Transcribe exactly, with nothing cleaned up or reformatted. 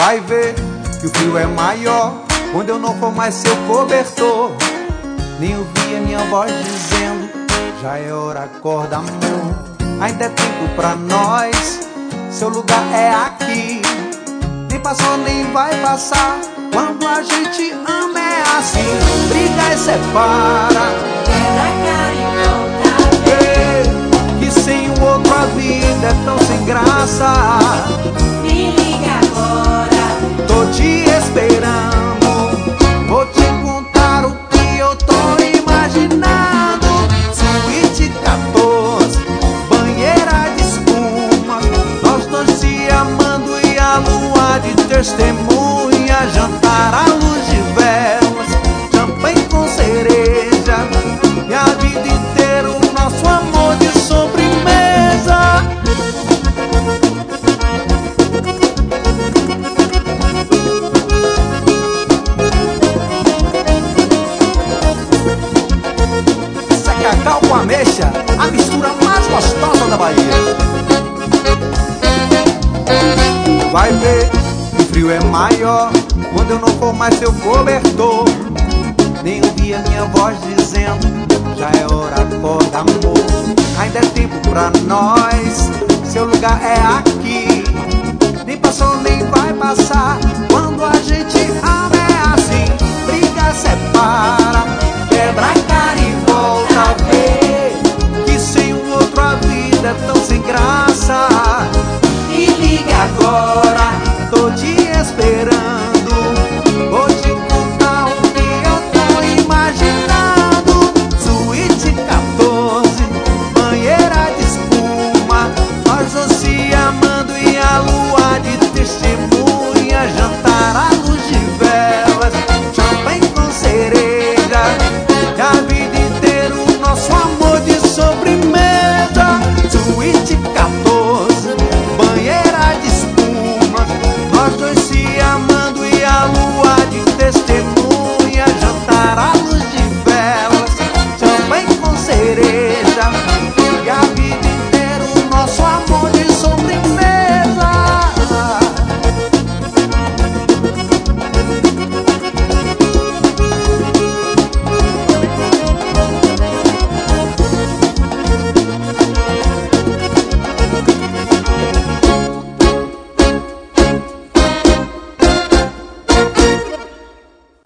Vai ver que o frio é maior quando eu não for mais seu cobertor. Nem ouvi a minha voz dizendo: já é hora, acorda, amor. Ainda é tempo pra nós, seu lugar é aqui. Nem passou nem vai passar, quando a gente ama é assim. Briga e separa, quebra a cara e volta. Ei, que sem o outro a vida é tão sem graça. Me liga agora, Tô te esperando, vou te contar o que eu tô imaginando. Suíte quatorze, banheira de espuma, nós dois se amando e a lua de testemunha. Jantar à luz de velas, champanhe com cereja, e a vida inteira o nosso amor de sobremesa. Cacau com ameixa, a mistura mais gostosa da Bahia. Vai ver que o frio é maior quando eu não for mais seu cobertor. Nem ouvi a minha voz dizendo: já é hora, acorda, amor. Ainda é tempo pra nós, seu lugar é aqui. Nem passou nem vai passar, quando a gente ama é assim. Briga, separa, quebra a cara e volta a ver, que sem o outro a vida é tão sem graça.